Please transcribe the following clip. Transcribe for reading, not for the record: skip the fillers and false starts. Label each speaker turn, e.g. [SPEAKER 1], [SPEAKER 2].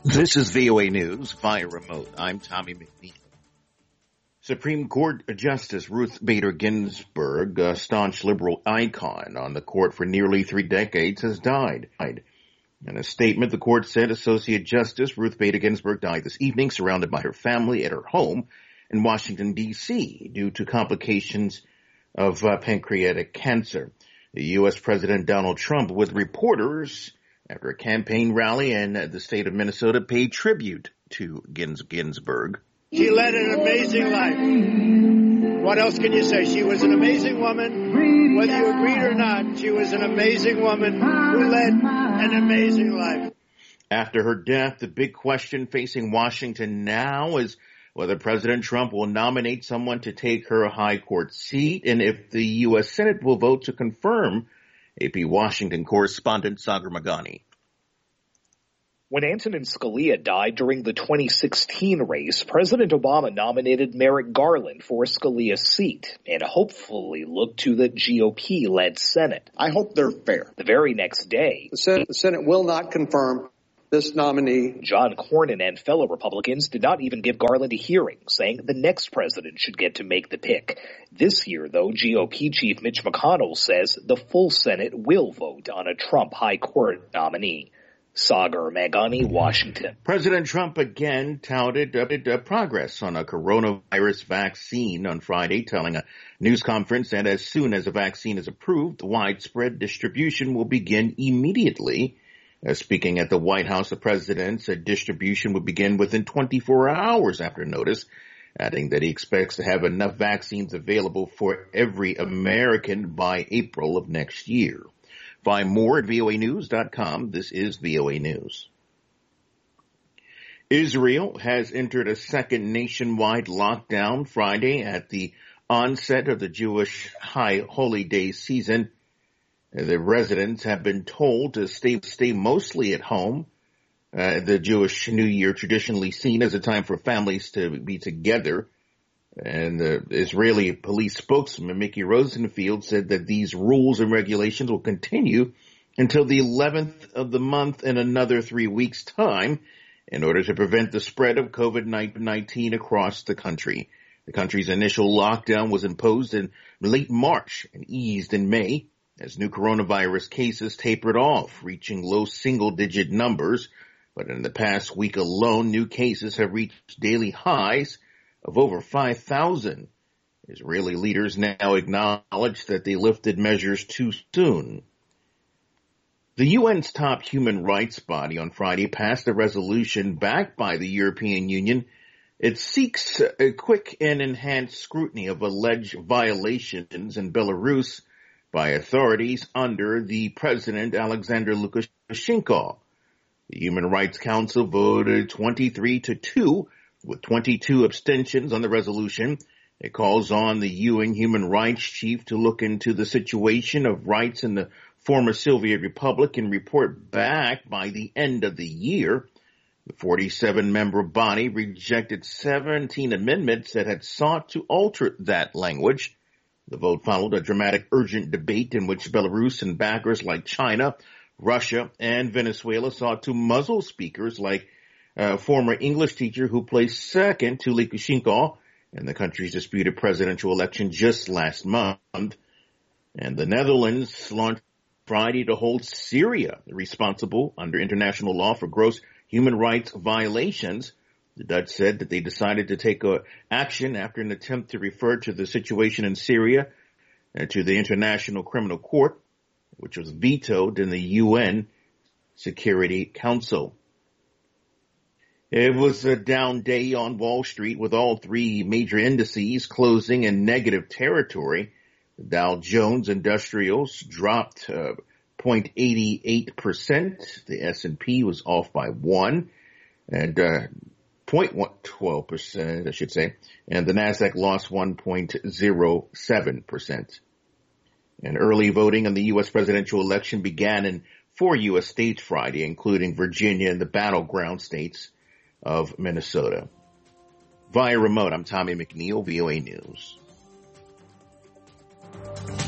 [SPEAKER 1] This is VOA News via remote. I'm Tommy McNeil. Supreme Court Justice Ruth Bader Ginsburg, a staunch liberal icon on the court for nearly 3 decades, has died. In a statement, the court said Associate Justice Ruth Bader Ginsburg died this evening surrounded by her family at her home in Washington, D.C. due to complications of pancreatic cancer. The U.S. President Donald Trump, with reporters after a campaign rally in the state of Minnesota, paid tribute to Ginsburg.
[SPEAKER 2] She led an amazing life. What else can you say? She was an amazing woman. Whether you agreed or not, she was an amazing woman who led an amazing life.
[SPEAKER 1] After her death, the big question facing Washington now is whether President Trump will nominate someone to take her high court seat and if the U.S. Senate will vote to confirm. AP Washington correspondent Sagar Meghani.
[SPEAKER 3] When Antonin Scalia died during the 2016 race, President Obama nominated Merrick Garland for Scalia's seat and hopefully looked to the GOP-led Senate.
[SPEAKER 4] I hope they're fair.
[SPEAKER 3] The very next day,
[SPEAKER 4] the Senate will not confirm this nominee.
[SPEAKER 3] John Cornyn and fellow Republicans did not even give Garland a hearing, saying the next president should get to make the pick. This year, though, GOP Chief Mitch McConnell says the full Senate will vote on a Trump high court nominee. Sagar Meghani, Washington.
[SPEAKER 1] President Trump again touted progress on a coronavirus vaccine on Friday, telling a news conference that as soon as a vaccine is approved, widespread distribution will begin immediately. Speaking at the White House, the president said distribution would begin within 24 hours after notice, adding that he expects to have enough vaccines available for every American by April of next year. Find more at voanews.com. This is VOA News. Israel has entered a second nationwide lockdown Friday at the onset of the Jewish High Holy Day season. The residents have been told to stay mostly at home. The Jewish New Year traditionally seen as a time for families to be together. And the Israeli police spokesman, Mickey Rosenfield, said that these rules and regulations will continue until the 11th of the month in another 3 weeks' time in order to prevent the spread of COVID-19 across the country. The country's initial lockdown was imposed in late March and eased in May as new coronavirus cases tapered off, reaching low single-digit numbers. But in the past week alone, new cases have reached daily highs of over 5,000. Israeli leaders now acknowledge that they lifted measures too soon. The UN's top human rights body on Friday passed a resolution backed by the European Union. It seeks a quick and enhanced scrutiny of alleged violations in Belarus by authorities under the President Alexander Lukashenko. The Human Rights Council voted 23-2 with 22 abstentions on the resolution. It calls on the UN Human Rights Chief to look into the situation of rights in the former Soviet Republic and report back by the end of the year. The 47-member body rejected 17 amendments that had sought to alter that language. The vote followed a dramatic, urgent debate in which Belarus and backers like China, Russia, and Venezuela sought to muzzle speakers like a former English teacher who placed second to Lukashenko in the country's disputed presidential election just last month. And the Netherlands launched Friday to hold Syria responsible under international law for gross human rights violations. The Dutch said that they decided to take action after an attempt to refer to the situation in Syria to the International Criminal Court, which was vetoed in the UN Security Council. It was a down day on Wall Street with all three major indices closing in negative territory. The Dow Jones Industrials dropped 0.88%. The S&P was off by 1 and 0.12%, I should say. And the Nasdaq lost 1.07%. And early voting on the U.S. presidential election began in 4 U.S. states Friday, including Virginia and the battleground states of Minnesota. Via remote, I'm Tommy McNeil, VOA News.